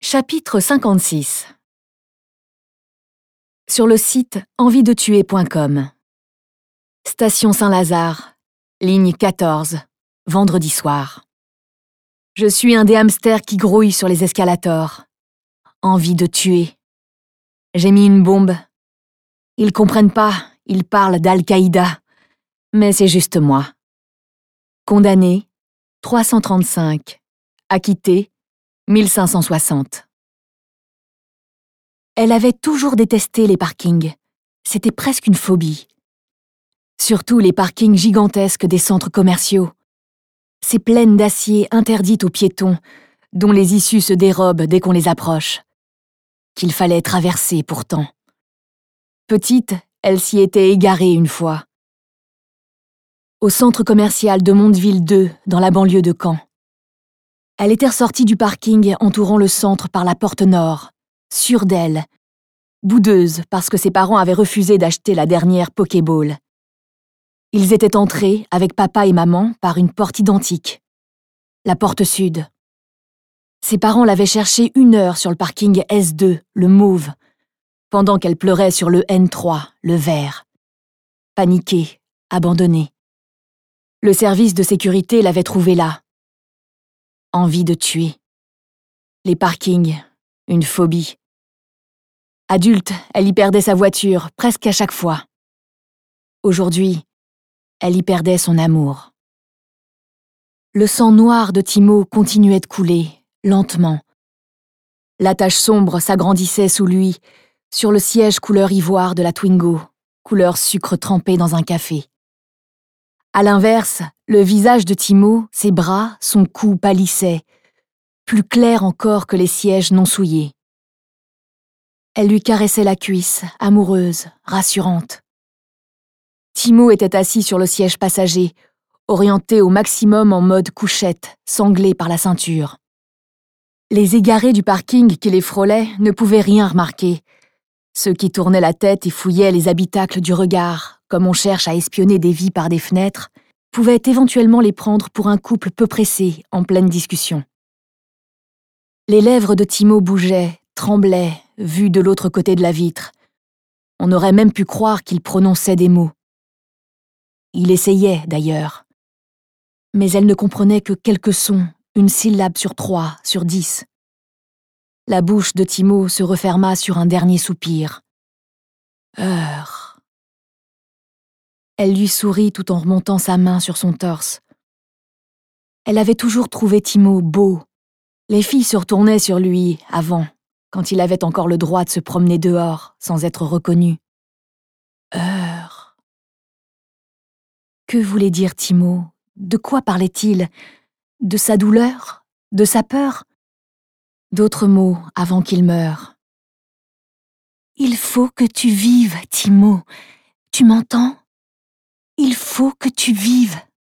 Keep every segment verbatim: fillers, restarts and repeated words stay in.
Chapitre cinquante-six. Sur le site envie de tuer point com. Station Saint-Lazare, ligne quatorze, vendredi soir. Je suis un des hamsters qui grouillent sur les escalators. Envie de tuer. J'ai mis une bombe. Ils comprennent pas, ils parlent d'Al-Qaïda. Mais c'est juste moi. Condamné, trois cent trente-cinq. Acquitté, mille cinq cent soixante. Elle avait toujours détesté les parkings. C'était presque une phobie. Surtout les parkings gigantesques des centres commerciaux. Ces plaines d'acier interdites aux piétons, dont les issues se dérobent dès qu'on les approche. Qu'il fallait traverser pourtant. Petite, elle s'y était égarée une fois. Au centre commercial de Mondeville deux, dans la banlieue de Caen. Elle était ressortie du parking entourant le centre par la porte nord, sûre d'elle, boudeuse parce que ses parents avaient refusé d'acheter la dernière Pokéball. Ils étaient entrés, avec papa et maman, par une porte identique, la porte sud. Ses parents l'avaient cherchée une heure sur le parking S deux, le mauve, pendant qu'elle pleurait sur le N trois, le vert. Paniquée, abandonnée. Le service de sécurité l'avait trouvée là. Envie de tuer. Les parkings, une phobie. Adulte, elle y perdait sa voiture, presque à chaque fois. Aujourd'hui, elle y perdait son amour. Le sang noir de Timo continuait de couler, lentement. La tache sombre s'agrandissait sous lui, sur le siège couleur ivoire de la Twingo, couleur sucre trempé dans un café. À l'inverse, le visage de Timo, ses bras, son cou pâlissaient, plus clair encore que les sièges non souillés. Elle lui caressait la cuisse, amoureuse, rassurante. Timo était assis sur le siège passager, orienté au maximum en mode couchette, sanglé par la ceinture. Les égarés du parking qui les frôlaient ne pouvaient rien remarquer. Ceux qui tournaient la tête et fouillaient les habitacles du regard, comme on cherche à espionner des vies par des fenêtres, pouvaient éventuellement les prendre pour un couple peu pressé, en pleine discussion. Les lèvres de Timo bougeaient, tremblaient, vues de l'autre côté de la vitre. On aurait même pu croire qu'il prononçait des mots. Il essayait, d'ailleurs. Mais elle ne comprenait que quelques sons, une syllabe sur trois, sur dix. La bouche de Timo se referma sur un dernier soupir. Heure. Elle lui sourit tout en remontant sa main sur son torse. Elle avait toujours trouvé Timo beau. Les filles se retournaient sur lui avant, quand il avait encore le droit de se promener dehors, sans être reconnu. Heure. Que voulait dire Timo? De quoi parlait-il? De sa douleur? De sa peur? D'autres mots avant qu'il meure. Il faut que tu vives, Timo. Tu m'entends? Il faut que tu vives.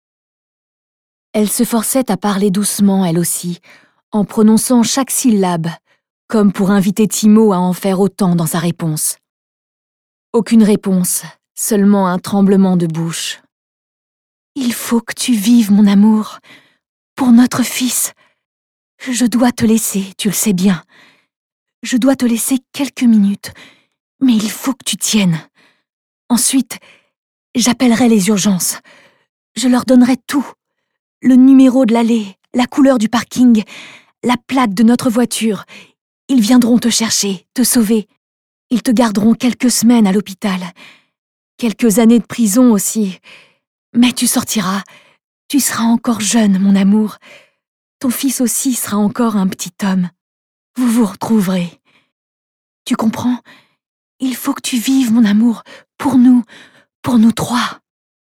Elle se forçait à parler doucement, elle aussi, en prononçant chaque syllabe, comme pour inviter Timo à en faire autant dans sa réponse. Aucune réponse, seulement un tremblement de bouche. Il faut que tu vives, mon amour, pour notre fils. Je dois te laisser, tu le sais bien. Je dois te laisser quelques minutes, mais il faut que tu tiennes. Ensuite, j'appellerai les urgences. Je leur donnerai tout. Le numéro de l'allée, la couleur du parking, la plaque de notre voiture. Ils viendront te chercher, te sauver. Ils te garderont quelques semaines à l'hôpital. Quelques années de prison aussi. Mais tu sortiras. Tu seras encore jeune, mon amour. Ton fils aussi sera encore un petit homme. Vous vous retrouverez. Tu comprends? Il faut que tu vives, mon amour, pour nous, pour nous trois.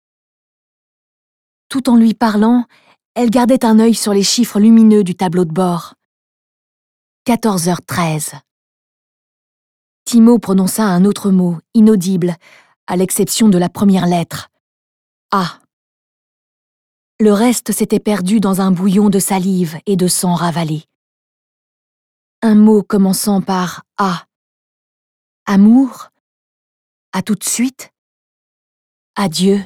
Tout en lui parlant, elle gardait un œil sur les chiffres lumineux du tableau de bord. quatorze heures treize. Timo prononça un autre mot, inaudible, à l'exception de la première lettre. A. Le reste s'était perdu dans un bouillon de salive et de sang ravalé. Un mot commençant par A. Amour? À tout de suite? Adieu?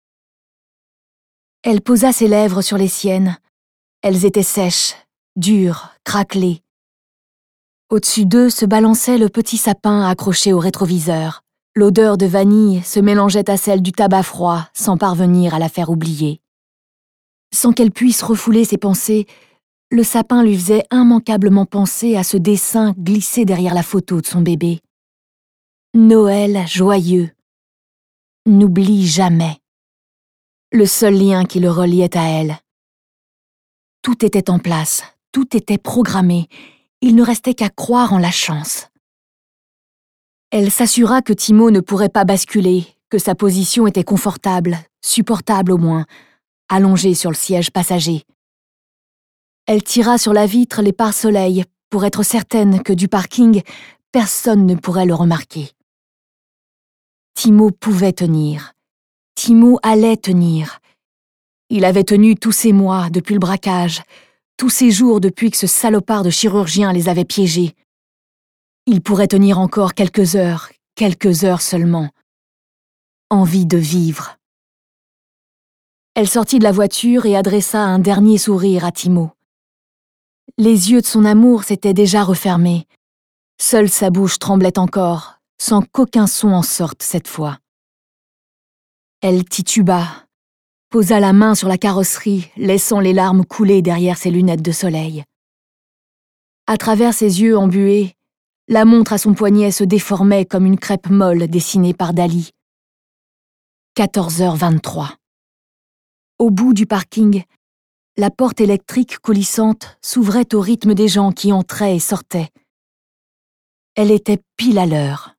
Elle posa ses lèvres sur les siennes. Elles étaient sèches, dures, craquelées. Au-dessus d'eux se balançait le petit sapin accroché au rétroviseur. L'odeur de vanille se mélangeait à celle du tabac froid sans parvenir à la faire oublier. Sans qu'elle puisse refouler ses pensées, le sapin lui faisait immanquablement penser à ce dessin glissé derrière la photo de son bébé. Noël joyeux. N'oublie jamais. Le seul lien qui le reliait à elle. Tout était en place, tout était programmé. Il ne restait qu'à croire en la chance. Elle s'assura que Timo ne pourrait pas basculer, que sa position était confortable, supportable au moins, allongée sur le siège passager. Elle tira sur la vitre les pare-soleil pour être certaine que du parking, personne ne pourrait le remarquer. Timo pouvait tenir. Timo allait tenir. Il avait tenu tous ces mois depuis le braquage, tous ces jours depuis que ce salopard de chirurgien les avait piégés. Il pourrait tenir encore quelques heures, quelques heures seulement. Envie de vivre. Elle sortit de la voiture et adressa un dernier sourire à Timo. Les yeux de son amour s'étaient déjà refermés. Seule sa bouche tremblait encore, sans qu'aucun son en sorte cette fois. Elle tituba, posa la main sur la carrosserie, laissant les larmes couler derrière ses lunettes de soleil. À travers ses yeux embués, la montre à son poignet se déformait comme une crêpe molle dessinée par Dali. quatorze heures vingt-trois. Au bout du parking, la porte électrique coulissante s'ouvrait au rythme des gens qui entraient et sortaient. Elle était pile à l'heure.